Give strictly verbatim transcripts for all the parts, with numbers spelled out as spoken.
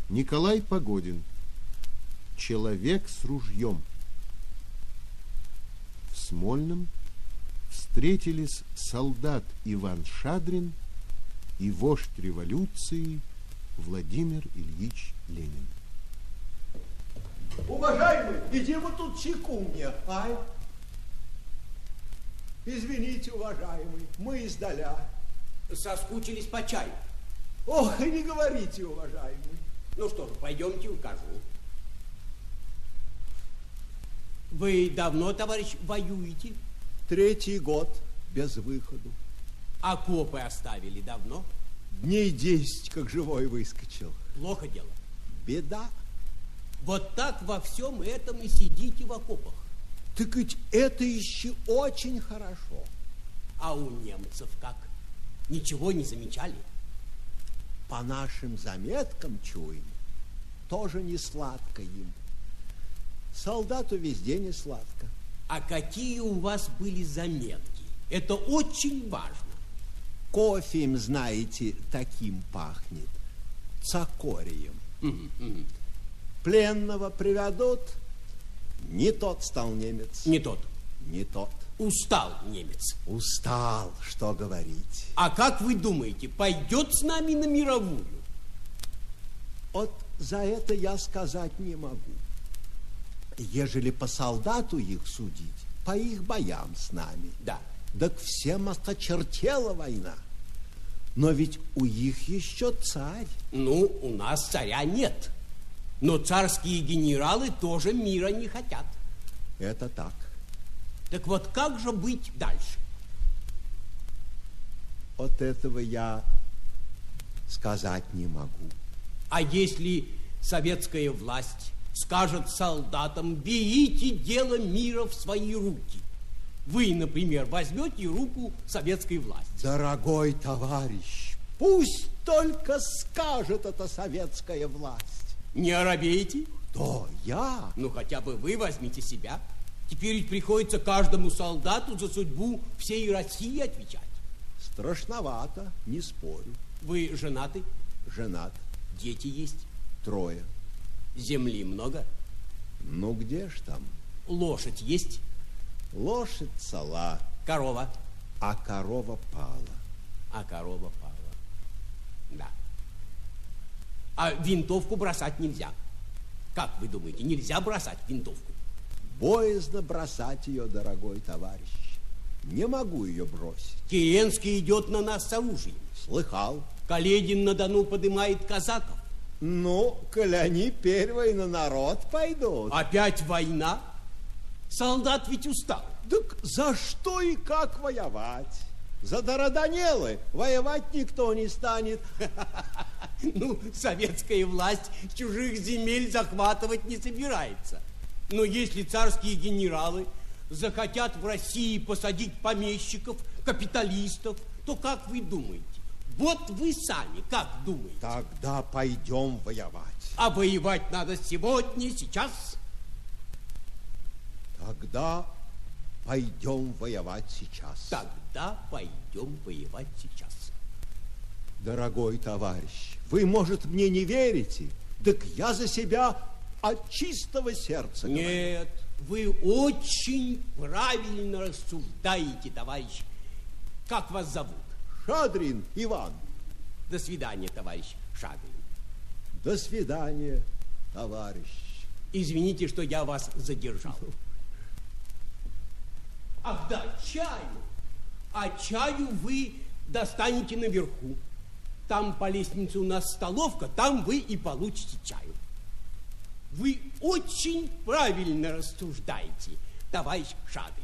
Николай Погодин. Человек с ружьем. В Смольном встретились солдат Иван Шадрин и вождь революции Владимир Ильич Ленин. Уважаемый, иди вот тут чайку мне, ай. Извините, уважаемый, мы издаля. Соскучились по чаю. Ох, и не говорите, уважаемый. Ну что ж, пойдемте укажу. Вы давно, товарищ, воюете? Третий год без выходу. Окопы оставили давно? Дней десять, как живой выскочил. Плохо дело. Беда. Вот так во всем этом и сидите в окопах. Так ведь это еще очень хорошо. А у немцев как? Ничего не замечали? По нашим заметкам чуем, тоже не сладко им. Солдату везде не сладко. А какие у вас были заметки? Это очень важно. Кофе им, знаете, таким пахнет. Цикорием. Угу, угу. Пленного приведут, не тот стал немец. Не тот. Не тот. Устал немец. Устал, что говорить. А как вы думаете, пойдет с нами на мировую? Вот за это я сказать не могу. Ежели по солдату их судить, по их боям с нами. Да. Так всем осточертела война. Но ведь у их еще царь. Ну, у нас царя нет. Но царские генералы тоже мира не хотят. Это так. Так вот, как же быть дальше? От этого я сказать не могу. А если советская власть скажет солдатам: берите дело мира в свои руки? Вы, например, возьмете руку советской власти. Дорогой товарищ, пусть только скажет это советская власть. Не оробеете? Кто? Я? Ну, хотя бы вы возьмите себя. Теперь ведь приходится каждому солдату за судьбу всей России отвечать. Страшновато, не спорю. Вы женаты? Женат. Дети есть? Трое. Земли много? Ну, где ж там? Лошадь есть? Лошадь цела. Корова? А корова пала. А корова пала. Да. А винтовку бросать нельзя. Как вы думаете, нельзя бросать винтовку? Боязно бросать ее, дорогой товарищ. Не могу ее бросить. Керенский идет на нас с оружием. Слыхал. Каледин на Дону подымает казаков. Ну, коли они первые на народ пойдут. Опять война? Солдат ведь устал. Так за что и как воевать? За Дарданеллы воевать никто не станет. Ну, советская власть чужих земель захватывать не собирается. Но если царские генералы захотят в России посадить помещиков, капиталистов, то как вы думаете? Вот вы сами как думаете? Тогда пойдем воевать. А воевать надо сегодня, сейчас? Тогда пойдем воевать сейчас. Тогда пойдем воевать сейчас. Дорогой товарищ, вы, может, мне не верите? Так я за себя от чистого сердца говорю. Нет, вы очень правильно рассуждаете, товарищ. Как вас зовут? Шадрин Иван. До свидания, товарищ Шадрин. До свидания, товарищ. Извините, что я вас задержал. Ах да, чаю. А чаю вы достанете наверху. Там по лестнице у нас столовка, там вы и получите чаю. Вы очень правильно рассуждаете, товарищ Шадрин.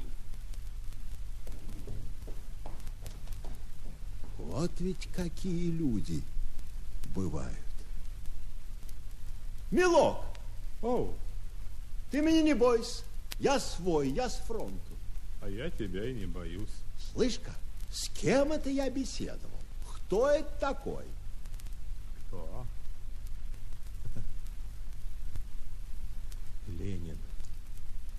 Вот ведь какие люди бывают. Милок! О, Ты меня не бойся. Я свой, я с фронту. а я тебя и не боюсь. Слышь-ка, с кем это я беседовал? Кто это такой? Кто? Ленин.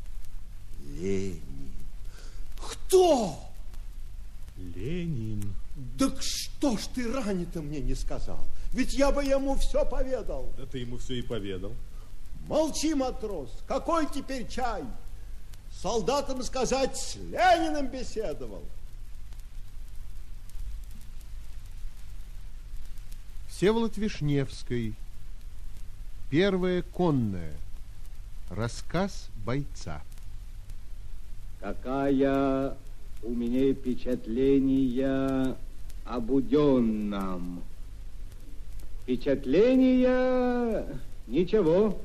Ленин. Кто? Ленин. Так что ж ты ранее-то мне не сказал? Ведь я бы ему все поведал. Да ты ему все и поведал. Молчи, матрос, какой теперь чай? Солдатам сказать, с Лениным беседовал. Всеволод Вишневский. Первая конная. Рассказ бойца. Какая у меня впечатление о Буденном? Впечатление ничего.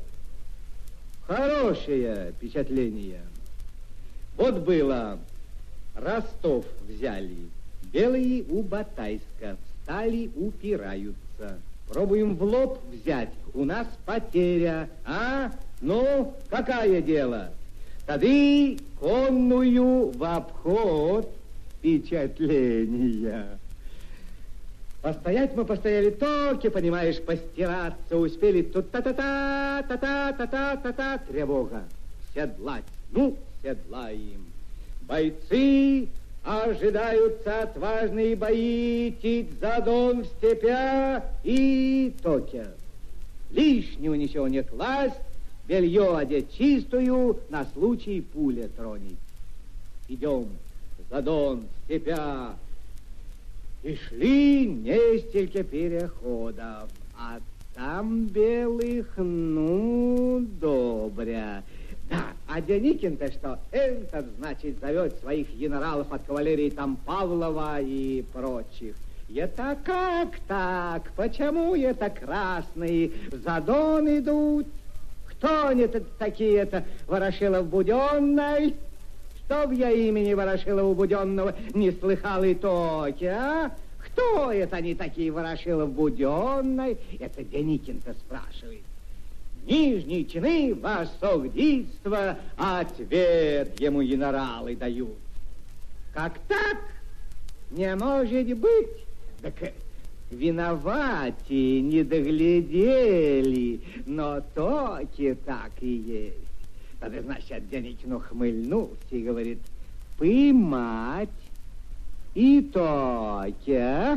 Хорошее впечатление. Вот было, Ростов взяли, белые у Батайска, встали, упираются. Пробуем в лоб взять, у нас потеря, а? Ну, какое дело? Тады конную в обход впечатления. Постоять мы постояли только, понимаешь, постираться успели. Тут та-та-та, та-та-та-та-та-та, тревога. Седлать, ну, седлаем. Бойцы ожидаются отважные бои, тить задон в степя и токя. Лишнего ничего не класть, белье одеть чистую, на случай пуля тронет. Идем, задон, степя. И шли несколько переходов, а там белых, ну, добря. Да, а Деникин-то что? Этот, значит, зовет своих генералов от кавалерии там Павлова и прочих. Это как так? Почему это красные в задон идут? Кто они такие-то? Ворошилов Буденный? Чтоб я имени Ворошилова Буденного не слыхал и токи, а? Кто это они такие, Ворошилов Буденный? Это Деникин-то спрашивает. Нижние чины, высокдейство, ответ ему генералы дают. Как так? Не может быть. Так виноваты, не доглядели, но токи так и есть. Тогда, значит, Деникин ухмыльнулся и говорит, поймать и токи.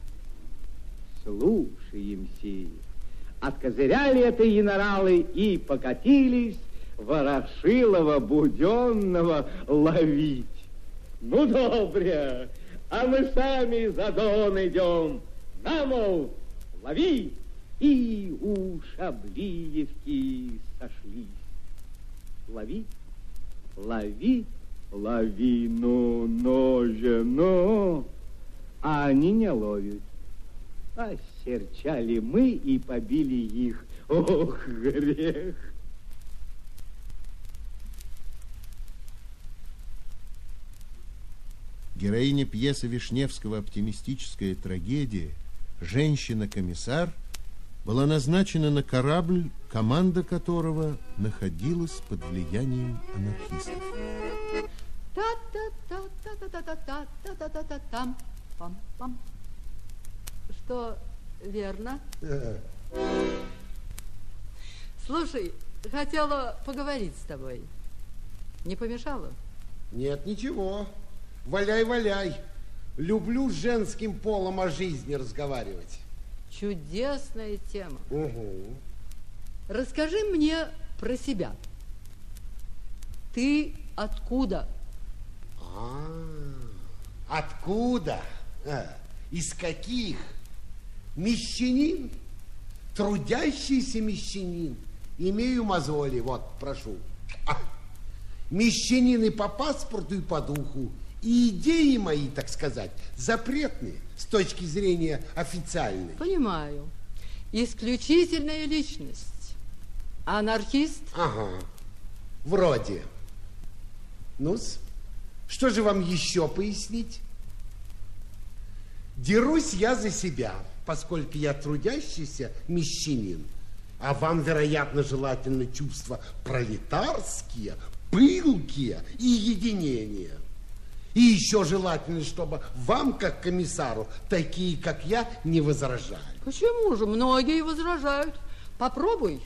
Слушаемся. Откозыряли это генералы и покатились Ворошилова Буденного ловить. Ну, добре, а мы сами за дон идем. На, мол, лови. И у Шаблиевки сошлись. Лови, лови, лови, ну, ноже, ну. А они не ловят. Осерчали мы и побили их. Ох, грех! Героиня пьесы Вишневского «Оптимистическая трагедия», женщина-комиссар, была назначена на корабль, команда которого находилась под влиянием анархистов. Та-та-та-та-та-та-та-та-та-та-там. Пам-пам. Что, верно? Слушай, хотела поговорить с тобой. Не помешало? Нет, ничего. Валяй, валяй. Люблю с женским полом о жизни разговаривать. Чудесная тема. Угу. Расскажи мне про себя. Ты откуда? А, откуда? А, из каких? Мещанин, трудящийся мещанин. Имею мозоли, вот, прошу. А, мещанин и по паспорту, и по духу. И идеи мои, так сказать, запретные с точки зрения официальной. Понимаю. Исключительная личность. Анархист? Ага, вроде. Ну-с, что же вам еще пояснить? Дерусь я за себя, поскольку я трудящийся мещанин, а вам, вероятно, желательно чувства пролетарские, пылкие и единения. И еще желательно, чтобы вам, как комиссару, такие, как я, не возражали. Почему же? Многие возражают. Попробуй.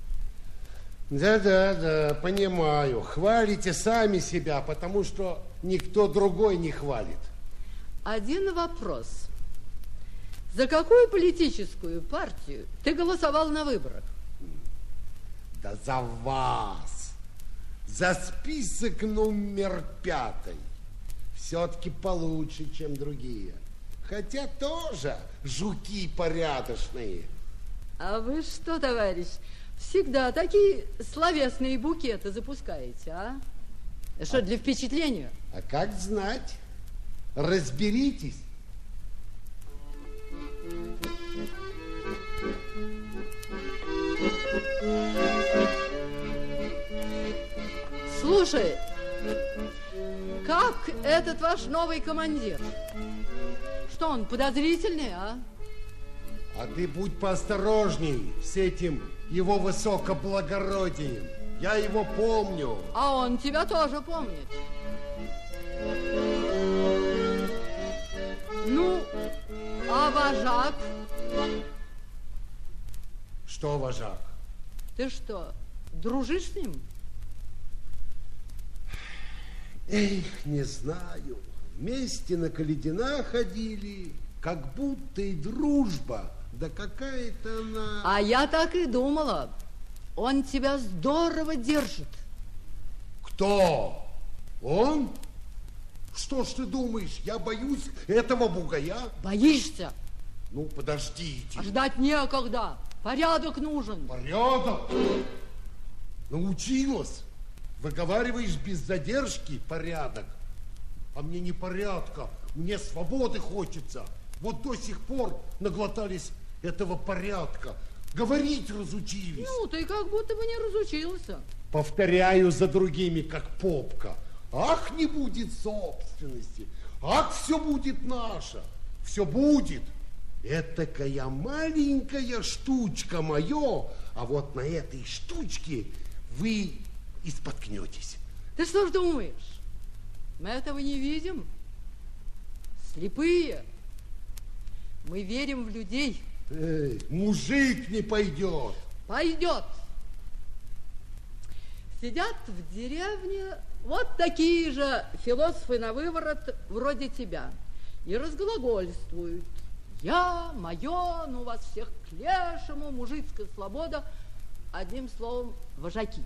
Да-да-да, понимаю. Хвалите сами себя, потому что никто другой не хвалит. один вопрос. За какую политическую партию ты голосовал на выборах? Да за вас. За список номер пятый. Все-таки получше, чем другие. Хотя тоже жуки порядочные. А вы что, товарищ, всегда такие словесные букеты запускаете, а? Что, для впечатления? А как знать? Разберитесь. Слушай, как этот ваш новый командир? Что, он подозрительный, а? А ты будь поосторожней с этим его высокоблагородием. Я его помню. А он тебя тоже помнит. Ну, а вожак? Что, вожак? Ты что, дружишь с ним? Эх, не знаю. Вместе на Каледина ходили, как будто и дружба. Да какая-то она... А я так и думала. Он тебя здорово держит. Кто? Он? Что ж ты думаешь, я боюсь этого бугая? Боишься? Ну, подождите. А ждать некогда. Порядок нужен. Порядок? Научилась? Выговариваешь без задержки порядок. А мне не порядка, мне свободы хочется. Вот до сих пор наглотались этого порядка. Говорить разучились. Ну, ты как будто бы не разучился. Повторяю за другими, как попка. Ах, не будет собственности. Ах, все будет наше. Все будет. Этакая маленькая штучка мое. А вот на этой штучке вы и споткнетесь. Ты что ж думаешь? Мы этого не видим. Слепые. Мы верим в людей. Эй, мужик не пойдет. Пойдет. Сидят в деревне вот такие же философы на выворот вроде тебя. И разглагольствуют. Я, мое, ну вас всех к лешему, мужицкая свобода. Одним словом, вожаки.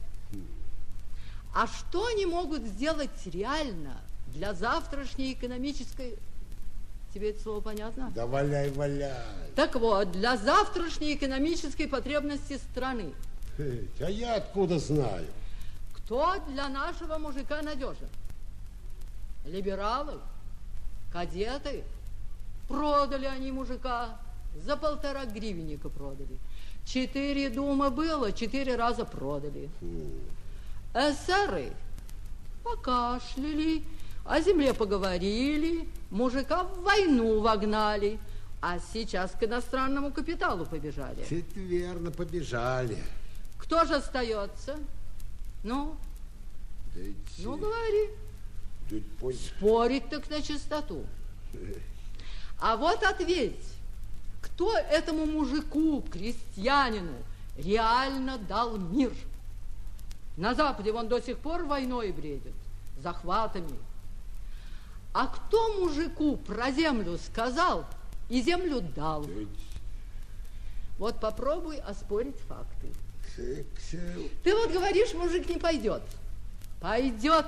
А что они могут сделать реально для завтрашней экономической... Тебе это слово понятно? Да валяй, валяй. Так вот, для завтрашней экономической потребности страны. Эй, а я откуда знаю? Кто для нашего мужика надежен? Либералы, кадеты. Продали они мужика, за полтора гривенника продали. Четыре дума было, четыре раза продали. Эсеры покашляли, о земле поговорили, мужика в войну вогнали, а сейчас к иностранному капиталу побежали. Это верно, побежали. Кто же остается? Ну, Да ведь, ну говори. да ведь пон- Спорить так на чистоту. А вот ответь, кто этому мужику, крестьянину, реально дал мир? На Западе он до сих пор войной бредит, захватами. А кто мужику про землю сказал и землю дал? да ведь- Вот попробуй оспорить факты. Ксел- Ты вот говоришь, мужик не пойдет. Пойдет.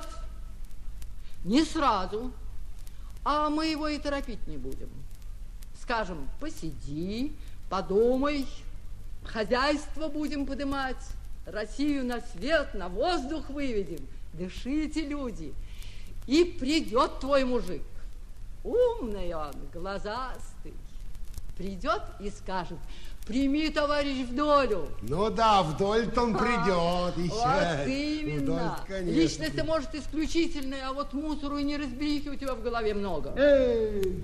Не сразу. А мы его и торопить не будем. Скажем, посиди, подумай, хозяйство будем подымать, Россию на свет, на воздух выведем. Дышите, люди. И придет твой мужик. Умный он, глазастый. Придет и скажет: прими, товарищ, в долю. Ну да, вдоль-то он придет. Еще. Вот именно. Вдоль, конечно. Личность-то может исключительная, а вот мусору и неразберихи у тебя в голове много. Эй!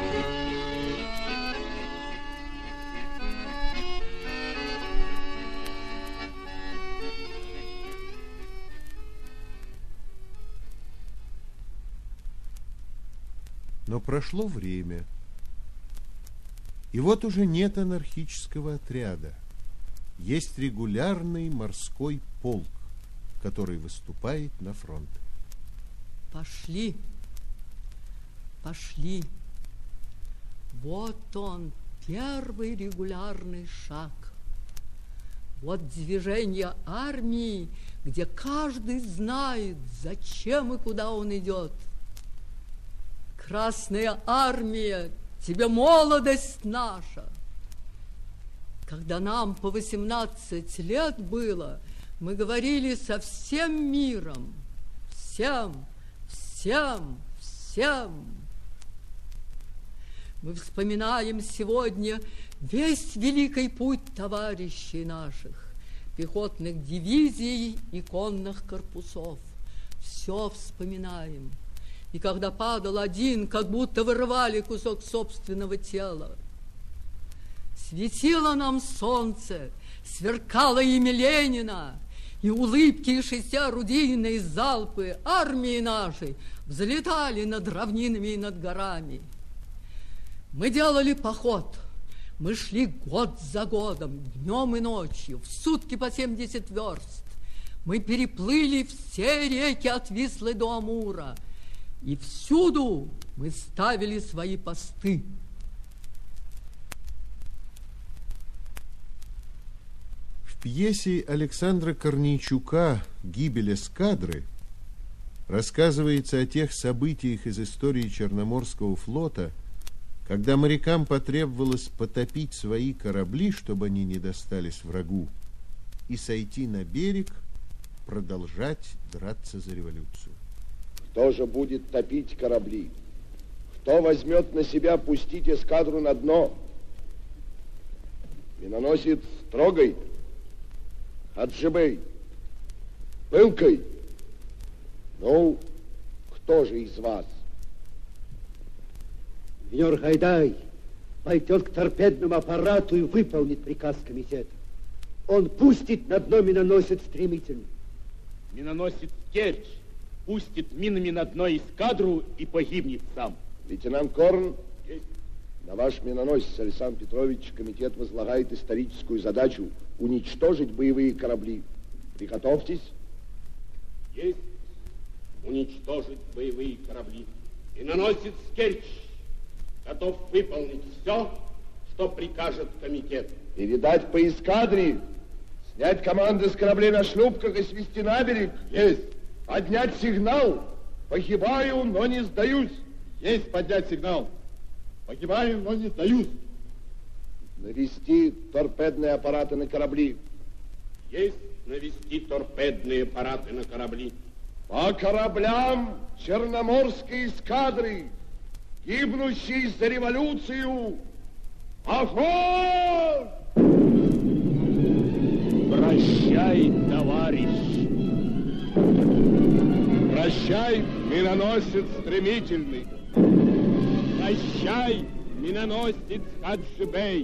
Но прошло время, и вот уже нет анархического отряда. Есть регулярный морской полк, который выступает на фронт. Пошли, пошли. Вот он, первый регулярный шаг. Вот движение армии, где каждый знает, зачем и куда он идет. Красная армия, тебе молодость наша. Когда нам по восемнадцать лет было, мы говорили со всем миром. Всем, всем, всем. Мы вспоминаем сегодня весь великий путь товарищей наших, пехотных дивизий и конных корпусов. Все вспоминаем. И когда падал один, как будто вырывали кусок собственного тела. Светило нам солнце, сверкало имя Ленина, и улыбки и шестиорудийные залпы армии нашей взлетали над равнинами и над горами. Мы делали поход, мы шли год за годом, днем и ночью, в сутки по семьдесят верст. Мы переплыли все реки от Вислы до Амура, и всюду мы ставили свои посты. В пьесе Александра Корнейчука «Гибель эскадры» рассказывается о тех событиях из истории Черноморского флота, когда морякам потребовалось потопить свои корабли, чтобы они не достались врагу, и сойти на берег, продолжать драться за революцию. Кто же будет топить корабли? Кто возьмет на себя пустить эскадру на дно? Миноносец Строгой, Хаджибей, Пылкой. Ну, кто же из вас? Майор Гайдай пойдет к торпедному аппарату и выполнит приказ комитета. Он пустит на дно миноносец стремительно. Миноносец Керчь пустит минами на дно эскадру и погибнет сам. Лейтенант Корн, есть. На ваш миноносец, Александр Петрович, комитет возлагает историческую задачу уничтожить боевые корабли. Приготовьтесь. Есть. Уничтожить боевые корабли. Миноносец Керчь готов выполнить все, что прикажет комитет. Передать по эскадре, снять команды с кораблей на шлюпках и свести на берег. Есть. Поднять сигнал. Погибаю, но не сдаюсь. Есть поднять сигнал. Погибаю, но не сдаюсь. Навести торпедные аппараты на корабли. Есть навести торпедные аппараты на корабли. По кораблям Черноморской эскадры, гибнущей за революцию, огонь! Прощай, товарищ. Прощай, миноносец стремительный. Прощай, миноносец Хаджибей.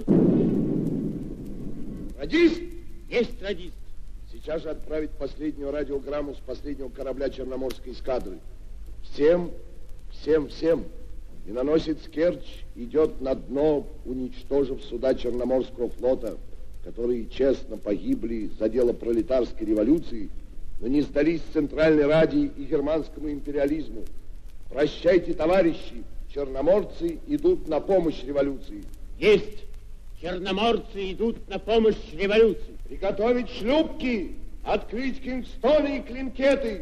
Радист? Есть радист. Сейчас же отправить последнюю радиограмму с последнего корабля Черноморской эскадры. Всем, всем, всем. Миноносец Керчь идет на дно, уничтожив суда Черноморского флота, которые честно погибли за дело пролетарской революции, но не сдались Центральной Раде и германскому империализму. Прощайте, товарищи, черноморцы идут на помощь революции. Есть! Черноморцы идут на помощь революции. Приготовить шлюпки, открыть кингстоны и клинкеты.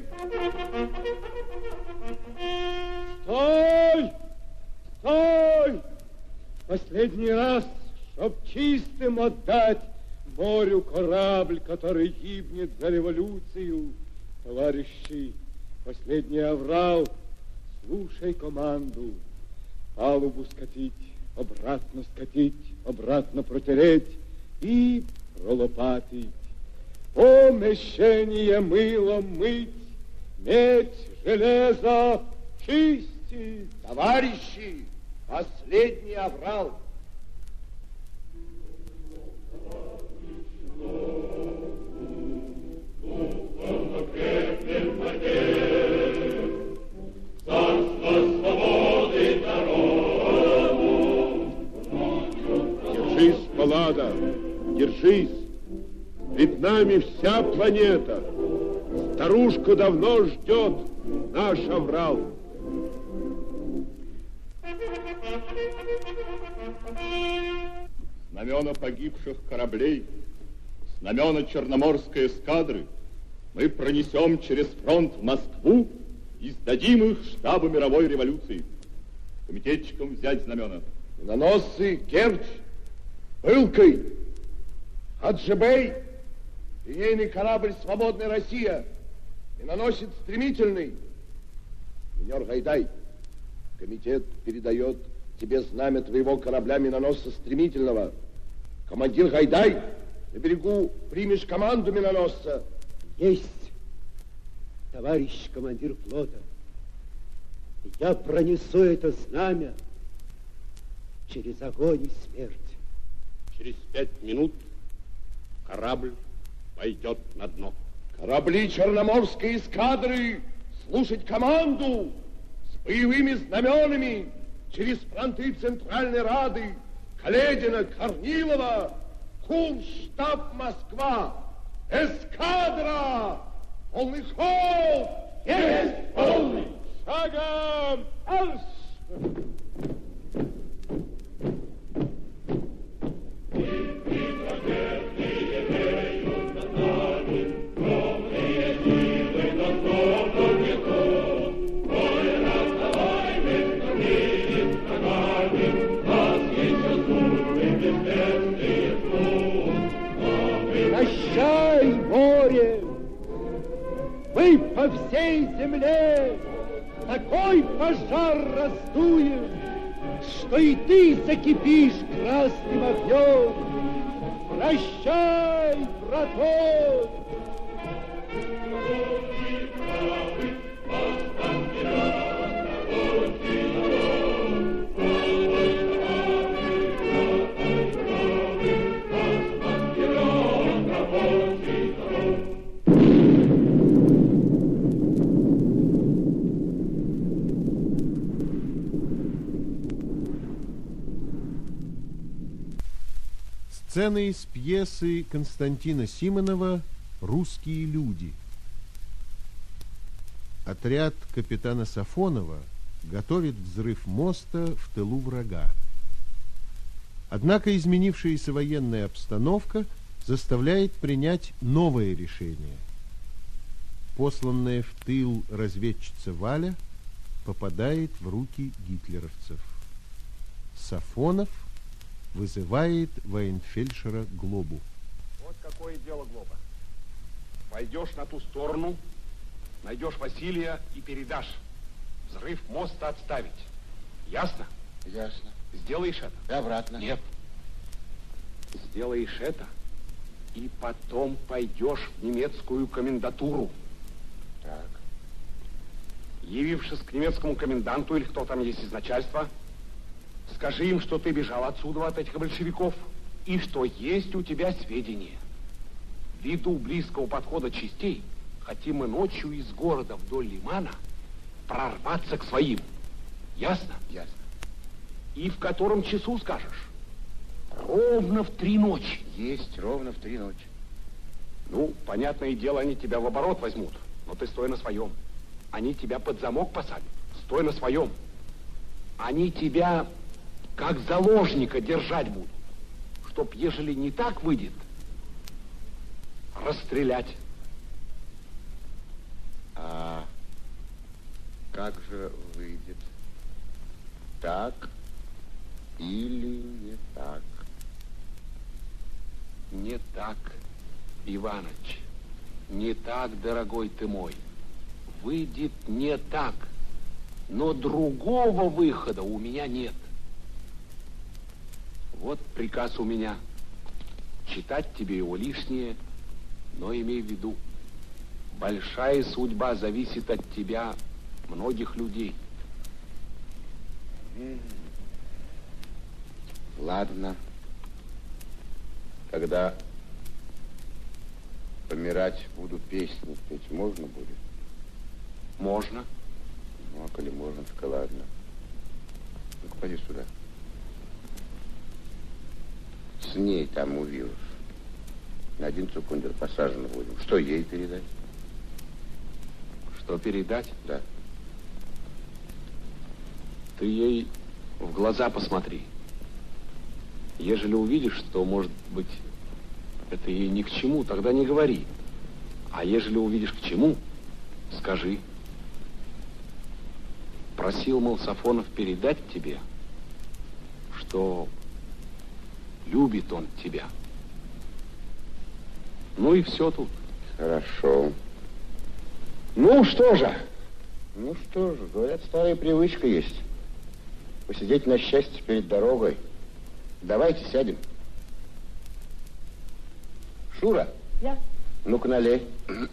Стой! Стой! Последний раз, чтоб чистым отдать морю корабль, который гибнет за революцию. Товарищи, последний аврал, слушай команду. Палубу скатить, обратно скатить, обратно протереть и пролопатить. Помещение мылом мыть, медь, железо чистить. Товарищи, последний аврал. Держись, Паллада, держись. Перед нами вся планета. Старушка давно ждет наш аврал. знамена погибших кораблей, знамена Черноморской эскадры мы пронесем через фронт в Москву и сдадим их штабу мировой революции. Комитетчикам взять знамена. Миноносцы Керчь, Пылкой, Хаджибей, линейный корабль «Свободная Россия», миноносец «Стремительный». Минер Гайдай, комитет передает тебе знамя твоего корабля миноносца «Стремительного». Командир Гайдай, на берегу примешь команду миноносца. Есть, товарищ командир флота. Я пронесу это знамя через огонь и смерть. Через пять минут корабль пойдет на дно. Корабли Черноморской эскадры, слушать команду с боевыми знаменами через фронты Центральной Рады, Каледина, Корнилова, курс штаб Москва, эскадра, полный ход! Есть полный! Шагом! Марш! Прощай, море! Мы по всей земле такой пожар раздуем, что и ты закипишь красным огнем. Прощай, браток! Сцена из пьесы Константина Симонова «Русские люди». Отряд капитана Сафонова готовит взрыв моста в тылу врага. Однако изменившаяся военная обстановка заставляет принять новое решение. Посланная в тыл разведчица Валя попадает в руки гитлеровцев. Сафонов вызывает военфельдшера Глобу. Вот какое дело, Глоба. Пойдешь на ту сторону, найдешь Василия и передашь. Взрыв моста отставить. Ясно? Ясно. Сделаешь это? И обратно. Нет. Сделаешь это, и потом пойдешь в немецкую комендатуру. Так. Явившись к немецкому коменданту или кто там есть из начальства, скажи им, что ты бежал отсюда от этих большевиков, и что есть у тебя сведения. Ввиду близкого подхода частей, хотим мы ночью из города вдоль лимана прорваться к своим. Ясно? Ясно. И в котором часу скажешь? Ровно в три ночи. Есть, ровно в три ночи. Ну, понятное дело, они тебя в оборот возьмут, но ты стой на своем. Они тебя под замок посадят. Стой на своем. Они тебя как заложника держать будут, чтоб, ежели не так выйдет, расстрелять. А как же выйдет? Так или не так? Не так, Иваныч, не так, дорогой ты мой. Выйдет не так, но другого выхода у меня нет. Вот приказ у меня. Читать тебе его лишнее, но имей в виду, большая судьба зависит от тебя многих людей. Ладно. Когда помирать буду, песни петь можно будет? Можно. Ну, а коли можно, так и ладно. Ну-ка, поди сюда. С ней там увидишь. На один цукундер посажен будем. Что ей передать? Что передать? Да. Ты ей в глаза посмотри. Ежели увидишь, что, может быть, это ей ни к чему, тогда не говори. А ежели увидишь к чему, скажи. Просил, мол, Сафонов передать тебе, что любит он тебя. Ну и все тут. Хорошо. Ну, что же? Ну, что же, говорят, старая привычка есть. Посидеть на счастье перед дорогой. Давайте сядем. Шура? Я? Ну-ка, налей.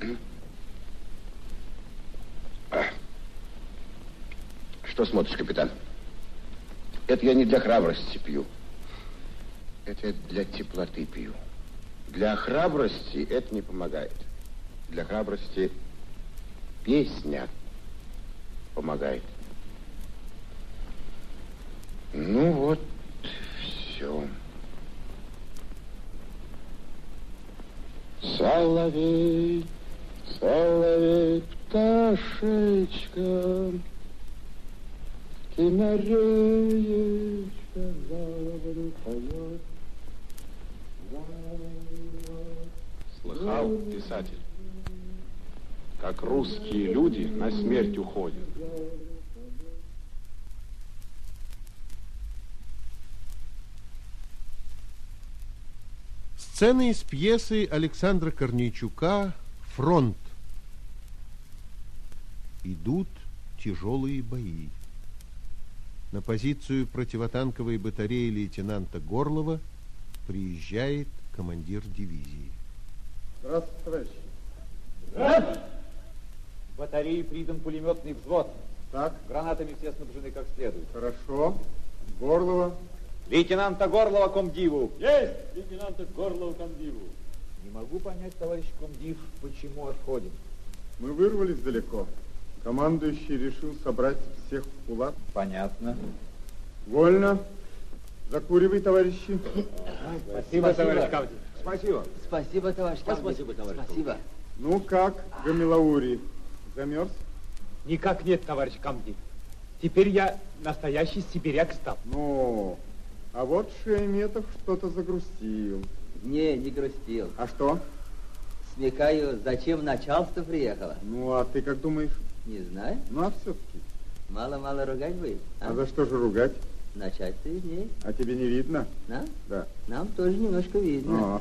Что смотришь, капитан? Это я не для храбрости пью. Это я для теплоты пью. Для храбрости это не помогает. Для храбрости песня помогает. Ну вот, все. Соловей, соловей, пташечка, кинареечка, заловлю поет. Слыхал, писатель, как русские люди на смерть уходят. Сцены из пьесы Александра Корнейчука «Фронт». Идут тяжелые бои. На позицию противотанковой батареи лейтенанта Горлова приезжает командир дивизии. Здравствуйте, товарищи. Здравствуйте. В батарее придан пулеметный взвод. Так. Гранатами все снабжены как следует. Хорошо. Горлова. Лейтенанта Горлова комдиву. Есть лейтенанта Горлова комдиву. Не могу понять, товарищ комдив, почему отходим. Мы вырвались далеко. Командующий решил собрать всех в кулак. Понятно. Вольно. Закуривай, товарищи. Спасибо, товарищ комдив. Спасибо. Спасибо, товарищ комдив. Спасибо, товарищ Спасибо. Ну как, Гамилаури, замерз? Никак нет, товарищ комдив. Теперь я настоящий сибиряк стал. Ну, а вот Шереметов что-то загрустил. Не, не грустил. А что? Смекаю, зачем начальство приехало. Ну, а ты как думаешь? Не знаю. Ну, а все-таки? Мало-мало ругать будет. А? а за что же ругать? Начальство виднее. А тебе не видно? Нам? Да. Нам тоже немножко видно.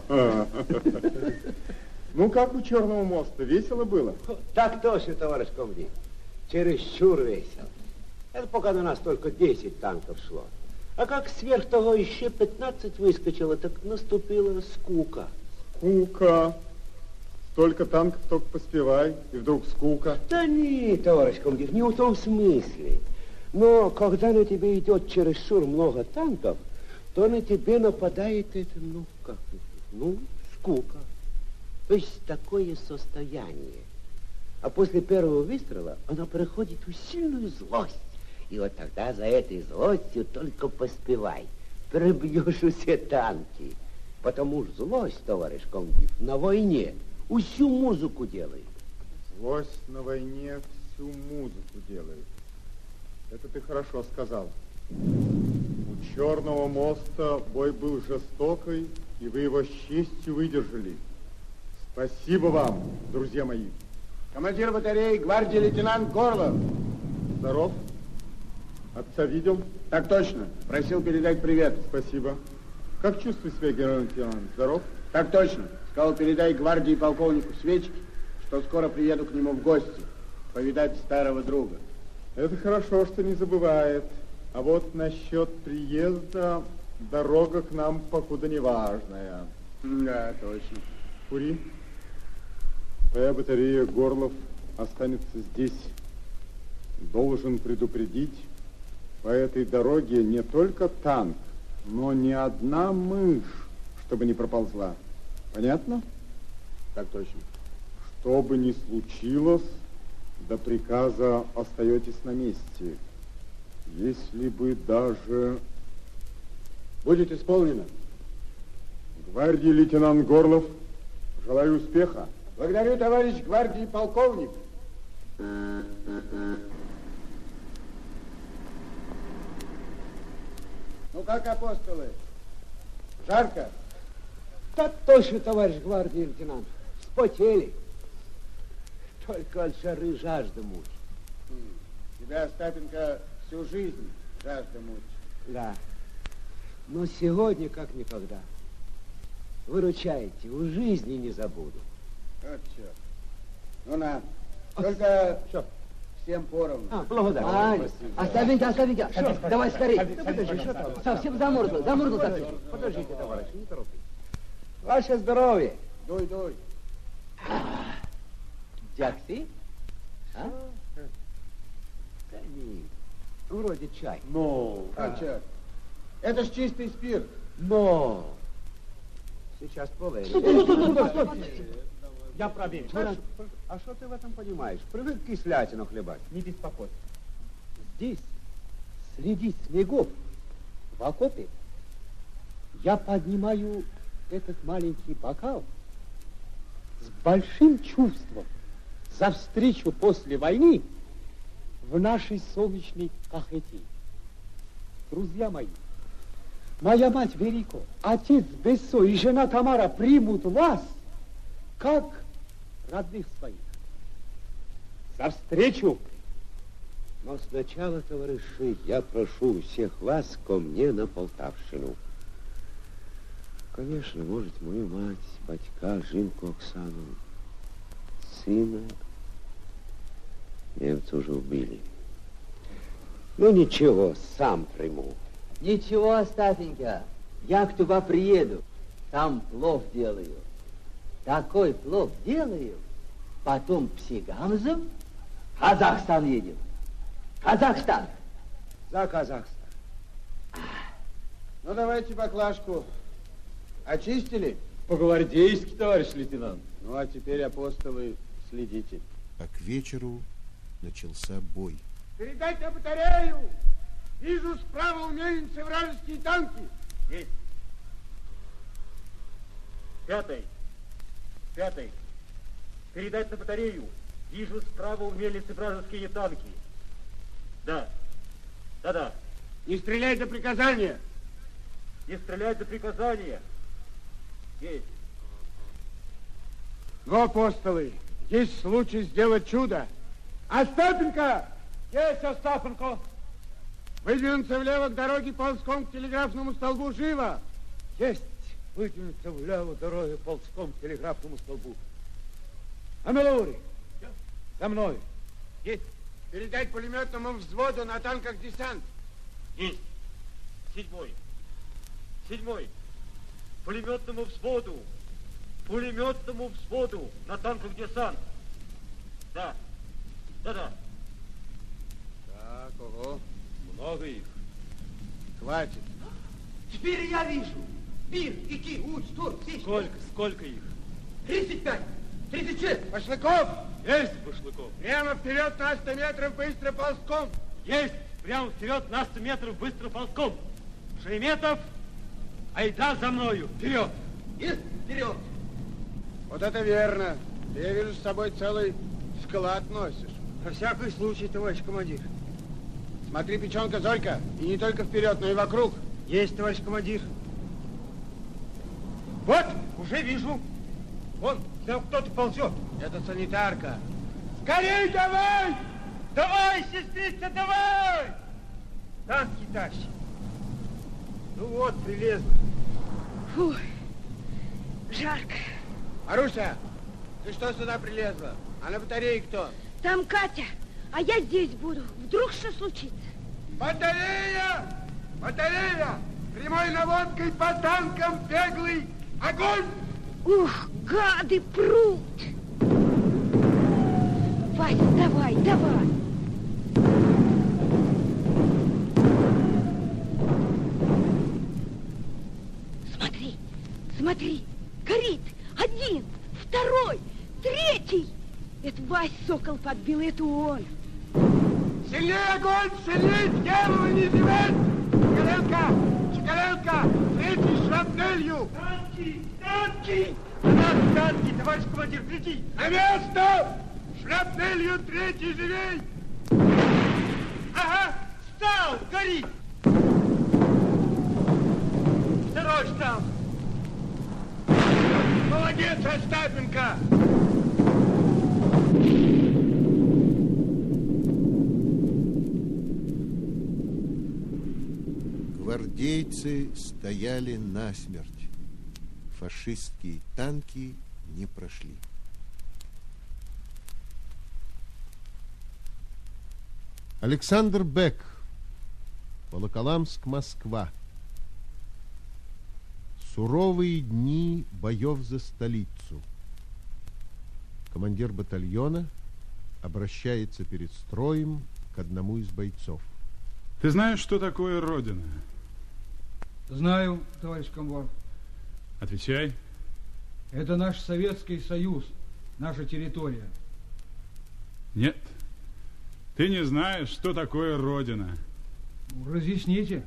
Ну, как у Черного моста? Весело было? Так точно, товарищ комдив. Чересчур весело. Это пока на нас только десять танков шло. А как сверх того еще пятнадцать выскочило, так наступила скука. Скука. Столько танков только поспевай, и вдруг скука. Да не, товарищ комдив, не в том смысле. Но когда на тебе идет чересчур много танков, то на тебе нападает это, ну, как, ну, скука. То есть такое состояние. А после первого выстрела оно переходит в сильную злость. И вот тогда за этой злостью только поспевай. Перебьешь все танки. Потому что злость, товарищ комдив, на войне всю музыку делает. Злость на войне всю музыку делает. Это ты хорошо сказал. У Черного моста бой был жестокий, и вы его с честью выдержали. Спасибо вам, друзья мои. Командир батареи гвардии лейтенант Горлов. Здоров. Отца видел? Так точно. Просил передать привет. Спасибо. Как чувствует себя генерал лейтенант? Здоров? Так точно. Сказал, передай гвардии полковнику Свечке, что скоро приеду к нему в гости, повидать старого друга. Это хорошо, что не забывает. А вот насчет приезда дорога к нам покуда не важная. Да, точно. Кури. Твоя батарея Горлов останется здесь. Должен предупредить, по этой дороге не только танк, но ни одна мышь, чтобы не проползла. Понятно? Так точно. Что бы ни случилось, до приказа остаетесь на месте. Если бы даже... Будет исполнено. Гвардии лейтенант Горлов, желаю успеха. Благодарю, товарищ гвардии полковник. Ну как, апостолы, Жарко? Так точно, товарищ гвардии лейтенант. Вспотели. Только от жары жажда мучит. Тебя, Остапенко, всю жизнь жажда мучит. Да. Но сегодня как никогда. Выручайте, в жизни не забуду. Вот черт. Ну на, только Что? всем поровну. А, благодарю. Ань, Остапенька, Остапенька, давай скорее. Да подожди, что там? Совсем замерзла, замерзла совсем. Подождите, товарищ, не торопитесь. Ваше здоровье. Дуй, дуй. Джакси? А? Да не, вроде чай. Ну, а черт. Это ж чистый спирт. Но. Сейчас проверим. Стой, стой, стой, стой, стой, стой. Я проверю. А, а что ты в этом понимаешь? Привык кислятину хлебать. Не беспокойся. Здесь, среди снегов, в окопе, я поднимаю этот маленький бокал с большим чувством за встречу после войны в нашей солнечной Кахете. Друзья мои, моя мать Верико, отец Бессо и жена Тамара примут вас как родных своих. За встречу! Но сначала, товарищи, я прошу всех вас ко мне на Полтавщину. Конечно, может, мою мать, батька, Жинку Оксану, сына немцы уже убили. Ну ничего, сам приму. Ничего, Остапенька, я к туда приеду, там плов делаю. Такой плов делаю, потом псигамзом в Казахстан едем. Казахстан. За Казахстан. Ну, давайте баклажку. Очистили? По-гвардейски, товарищ лейтенант. Ну, а теперь, апостолы, следите. А к вечеру начался бой. Передайте батарею! Вижу справа у мельницы вражеские танки. Есть. Пятый. Пятый. Передать на батарею. Вижу справа у мельницы вражеские танки. Да. Да-да. Не стрелять до приказания. Не стрелять до приказания. Есть. Ну, апостолы, есть случай сделать чудо. Остапенко! Есть, Остапенко! Выдвинуться влево к дороге ползком к телеграфному столбу. Живо! Есть. Выдвинуться влево дороги ползком к телеграфному столбу. Амелури! За мной! Есть. Передать пулеметному взводу на танках десант. Есть. Седьмой. Седьмой. Пулеметному взводу. Пулеметному взводу на танках десант. Да. Да-да. Так, ого. Много их. Хватит. Теперь я вижу. Бир, Ики, Уч, Тур, Сич. Сколько, сколько их? Тридцать пять. Тридцать шесть. Башлыков! Есть, Башлыков. Прямо вперед на сто метров быстро ползком. Есть. Прямо вперед на сто метров быстро ползком. Шереметов, айда за мною. Вперед. Есть, вперед. Вот это верно. Ты, я вижу, с собой целый склад носишь. На всякий случай, товарищ командир. Смотри, печенка, Зойка, и не только вперед, но и вокруг. Есть, товарищ командир. Вот, уже вижу. Вон, там кто-то ползет. Это санитарка. Скорей давай! Давай, сестрица, давай! Танки тащи. Ну вот, прилезла. Фу, жарко. Маруся, ты что сюда прилезла? А на батарее кто? Там Катя, а я здесь буду. Вдруг что случится? Батарея! Батарея! Прямой наводкой по танкам беглый огонь! Ух, гады прут! Вась, давай, давай! Смотри, смотри, горит! Один, второй, третий! Это Вась Сокол подбил, это он! Сильнее огонь, сильнее, первого не зевать! Шкаленка, Шкаленка, третий шрапнелью! Танки, танки! На нас танки, товарищ командир, гляди! На место! Шрапнелью третий живей! Ага, стал, горит! Сторож там! Молодец, Остапенко! Гвардейцы стояли насмерть. Фашистские танки не прошли. Александр Бек. Волоколамск, Москва. Суровые дни боев за столицу. Командир батальона обращается перед строем к одному из бойцов. Ты знаешь, что такое Родина? Знаю, товарищ комбат. Отвечай. Это наш Советский Союз, наша территория. Нет. Ты не знаешь, что такое Родина. Разъясните.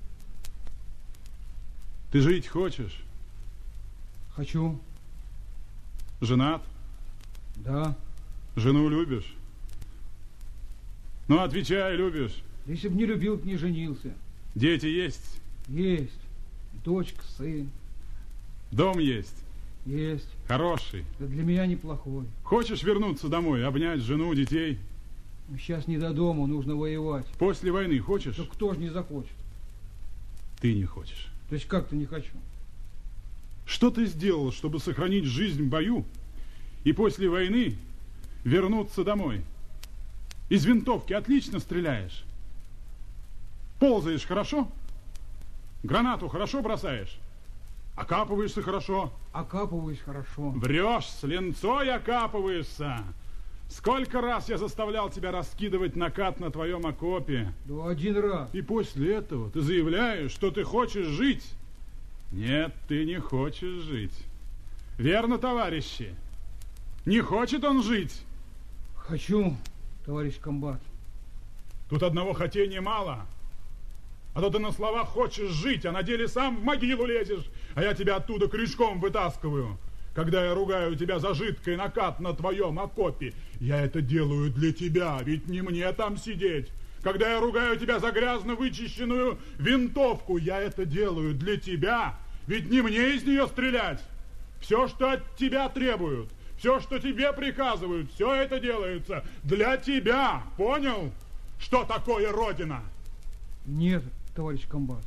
Ты жить хочешь? Хочу. Женат? Да. Жену любишь? Ну, отвечай, любишь. Если бы не любил, не женился. Дети есть? Есть. Дочка, сын. Дом есть? Есть. Хороший? Да для меня неплохой. Хочешь вернуться домой, обнять жену, детей? Сейчас не до дома, нужно воевать. После войны хочешь? Да кто же не захочет? Ты не хочешь. То есть как-то не хочу. Что ты сделал, чтобы сохранить жизнь в бою и после войны вернуться домой? Из винтовки отлично стреляешь. Ползаешь хорошо? Гранату хорошо бросаешь? Окапываешься хорошо? Окапываюсь хорошо. Врешь, с линцой окапываешься. Сколько раз я заставлял тебя раскидывать накат на твоем окопе? Да один раз. И после этого ты заявляешь, что ты хочешь жить? Нет, ты не хочешь жить. Верно, товарищи? Не хочет он жить? Хочу, товарищ комбат. Тут одного хотения мало. А то ты на словах хочешь жить, а на деле сам в могилу лезешь, а я тебя оттуда крючком вытаскиваю. Когда я ругаю тебя за жидкий накат на твоем окопе, я это делаю для тебя, ведь не мне там сидеть. Когда я ругаю тебя за грязно вычищенную винтовку, я это делаю для тебя, ведь не мне из нее стрелять. Все, что от тебя требуют, все, что тебе приказывают, все это делается для тебя. Понял, что такое Родина? Нет, товарищ комбат.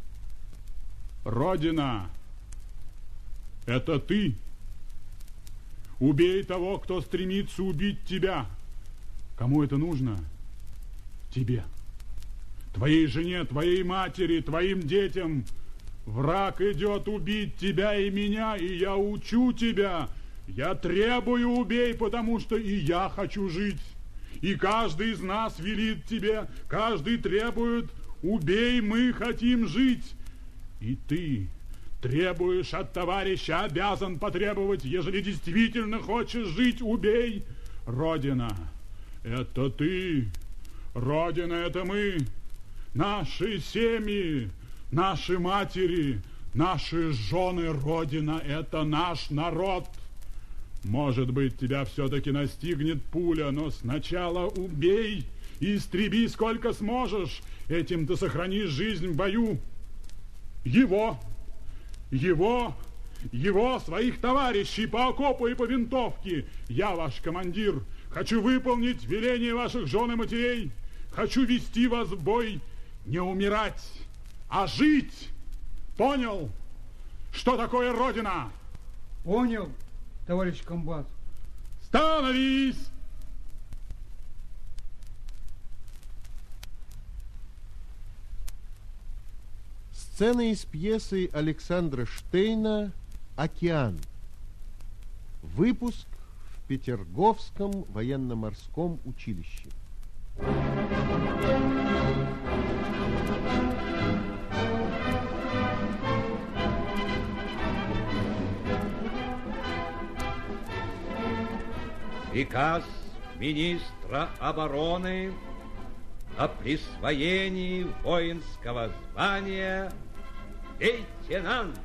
Родина — это ты. Убей того, кто стремится убить тебя. Кому это нужно? Тебе. Твоей жене, твоей матери, твоим детям. Враг идет убить тебя и меня, и я учу тебя. Я требую убей, потому что и я хочу жить. И каждый из нас велит тебе, каждый требует убей, мы хотим жить. И ты требуешь от товарища, обязан потребовать, ежели действительно хочешь жить, убей. Родина — это ты, Родина — это мы, наши семьи, наши матери, наши жены. Родина — это наш народ. Может быть, тебя все-таки настигнет пуля, но сначала убей и истреби сколько сможешь. Этим ты сохранишь жизнь в бою. Его... Его, его, своих товарищей по окопу и по винтовке. Я ваш командир. Хочу выполнить веление ваших жен и матерей. Хочу вести вас в бой, не умирать, а жить. Понял, что такое Родина? Понял, товарищ комбат. Становись! Сцена из пьесы Александра Штейна «Океан». Выпуск в Петерговском военно-морском училище. Приказ министра обороны о присвоении воинского звания лейтенант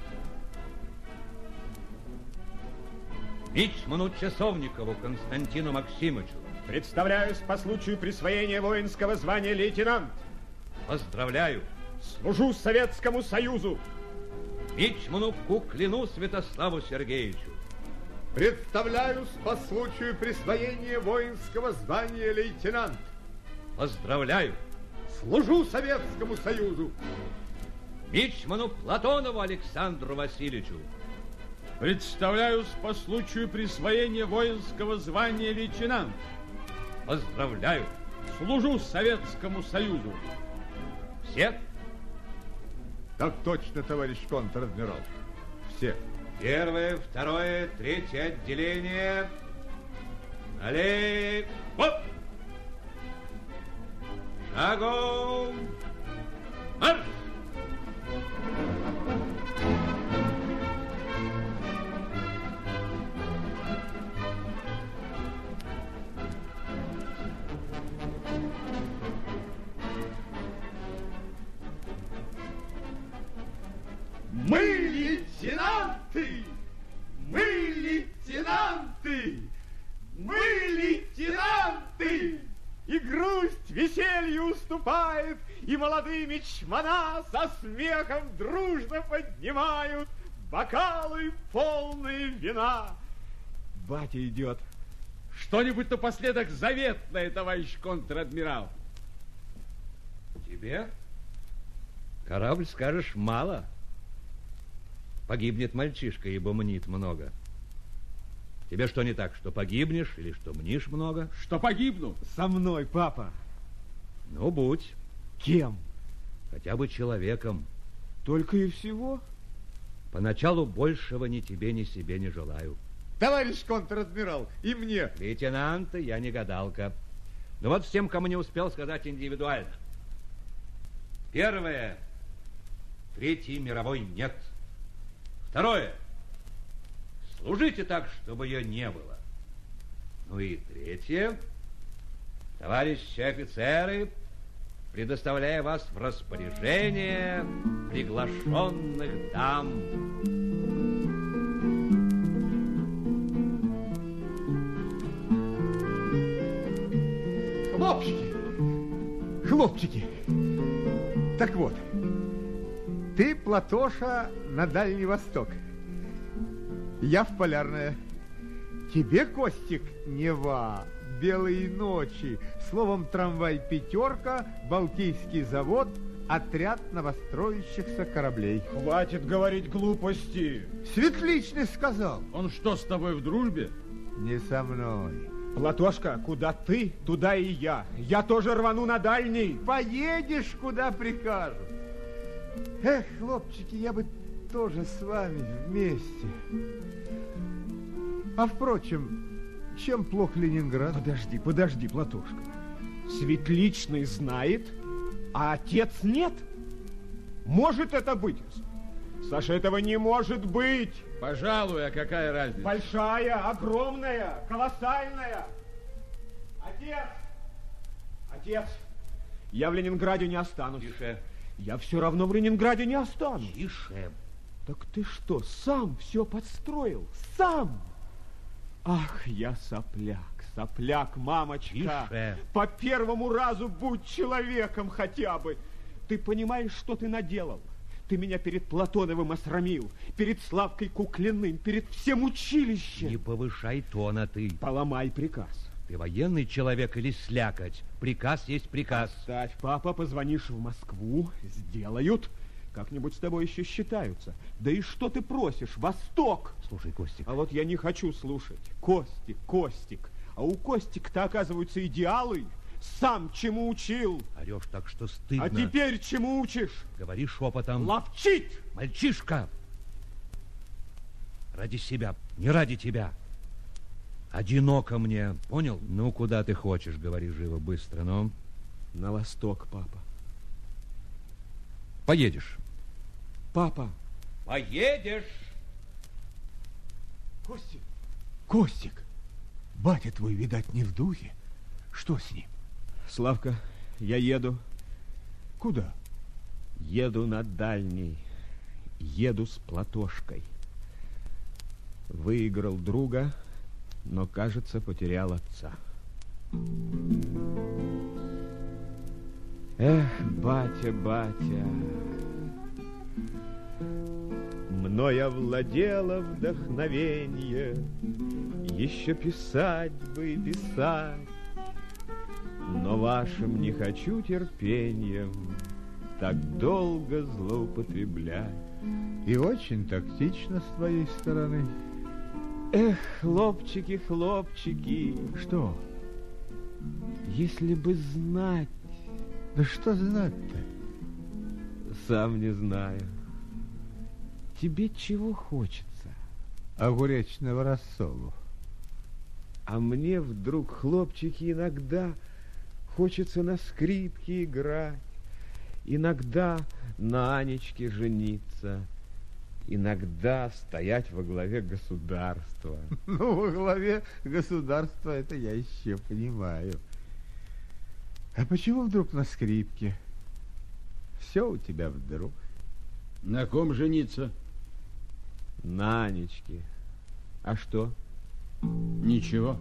мичману Часовникову Константину Максимовичу. Представляюсь по случаю присвоения воинского звания лейтенант. Поздравляю. Служу Советскому Союзу. мичману Куклину Святославу Сергеевичу. Представляюсь по случаю присвоения воинского звания лейтенант. Поздравляю. Служу Советскому Союзу. Мичману Платонову Александру Васильевичу. Представляюсь по случаю присвоения воинского звания лейтенант. Поздравляю. Служу Советскому Союзу. Все? Так точно, товарищ контр-адмирал. Все. Первое, второе, третье отделение. Налей. Оп! Шагом. Марш! Мы лейтенанты! Мы лейтенанты! Мы лейтенанты! И грусть веселью уступает, и молодые мичмана со смехом дружно поднимают бокалы полные вина. Батя идет. Что-нибудь напоследок заветное, товарищ контр-адмирал. Тебе? Корабль, скажешь, мало. Погибнет мальчишка, ибо мнит много. Тебе что не так, что погибнешь или что мнишь много? Что погибну? Со мной, папа. Ну, будь. Кем? Хотя бы человеком. Только и всего? Поначалу большего ни тебе, ни себе не желаю. Товарищ контр-адмирал, и мне. Лейтенанты, я не гадалка. Но вот всем, кому не успел сказать индивидуально. Первое. Третьей мировой нет. Второе. Служите так, чтобы ее не было. Ну и третье. Товарищи офицеры, предоставляя вас в распоряжение приглашенных дам. Хлопчики! Хлопчики! Так вот, ты, Платоша, на Дальний Восток. Я в Полярное. Тебе, Костик, Нева, белые ночи. Словом, трамвай «Пятерка», Балтийский завод, отряд новостроящихся кораблей. Хватит говорить глупости. Светличный сказал. Он что, с тобой в дружбе? Не со мной. Платошка, куда ты, туда и я. Я тоже рвану на дальний. Поедешь, куда прикажут. Эх, хлопчики, я бы тоже с вами вместе. А впрочем, чем плох Ленинград? Подожди, подожди, Платошка. Светличный знает, а отец нет? Может это быть? Саша, этого не может быть. Пожалуй, а какая разница? Большая, огромная, колоссальная. Отец! Отец! Я в Ленинграде не останусь. Тише. Я все равно в Ленинграде не останусь. Тише. Так ты что, сам все подстроил? Сам? Ах, я сопляк, сопляк, мамочка. Тише. По первому разу будь человеком хотя бы. Ты понимаешь, что ты наделал? Ты меня перед Платоновым осрамил, перед Славкой Куклиным, перед всем училищем. Не повышай тона ты. Поломай приказ. Ты военный человек или слякоть? Приказ есть приказ. Оставь, папа, позвонишь в Москву, сделают. Как-нибудь с тобой еще считаются. Да и что ты просишь? Восток! Слушай, Костик. А вот я не хочу слушать. Костик, Костик. А у Костик-то, оказываются, идеалы. Сам чему учил. Орешь так, что стыдно. А теперь чему учишь? Говори шепотом. Ловчить! Мальчишка! Ради себя, не ради тебя. Одиноко мне, понял? Ну, куда ты хочешь, говори живо, быстро, ну. На восток, папа. Поедешь. Папа. Поедешь. Костик. Костик. Батя твой, видать, не в духе. Что с ним? Славка, я еду. Куда? Еду на дальний. Еду с Платошкой. Выиграл друга, но, кажется, потерял отца. Эх, батя, батя. Мной овладело вдохновенье, еще писать бы и писать, но вашим не хочу терпением так долго злоупотреблять. И очень тактично с твоей стороны. Эх, хлопчики, хлопчики. Что? Если бы знать. Да что знать-то? Сам не знаю. Тебе чего хочется? Огуречного рассолу. А мне вдруг, хлопчики, иногда хочется на скрипке играть, иногда на Анечке жениться, иногда стоять во главе государства. Ну, во главе государства это я еще понимаю. А почему вдруг на скрипке? Все у тебя вдруг. На ком жениться? На Анечке. А что? Ничего.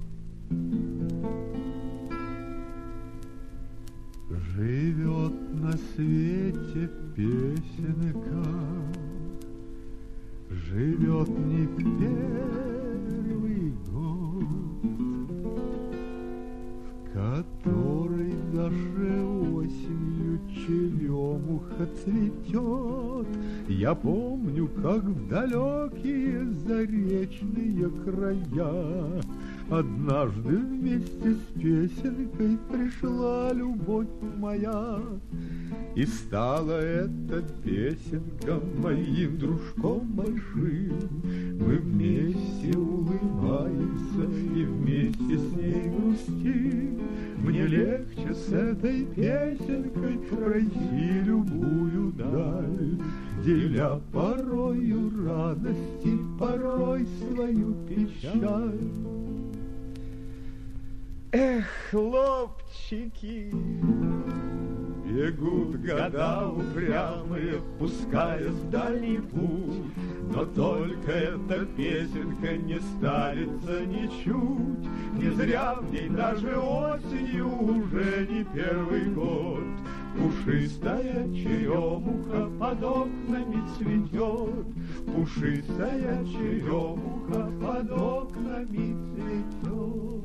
Живет на свете песенка, живет не первый год, в которой даже осенью черемуха цветет. Я помню, как в далекие заречные края однажды вместе с песенкой пришла любовь моя, и стала эта песенка моим дружком большим. Мы вместе улыбаемся и вместе с ней грустим. Мне легче с этой песенкой пройти любую даль, деля порою радости, порой свою печаль. Эх, хлопчики, бегут года упрямые, пускаясь в дальний путь, но только эта песенка не старится ничуть. Не зря в ней даже осенью уже не первый год пушистая черемуха под окнами цветет. Пушистая черемуха под окнами цветет.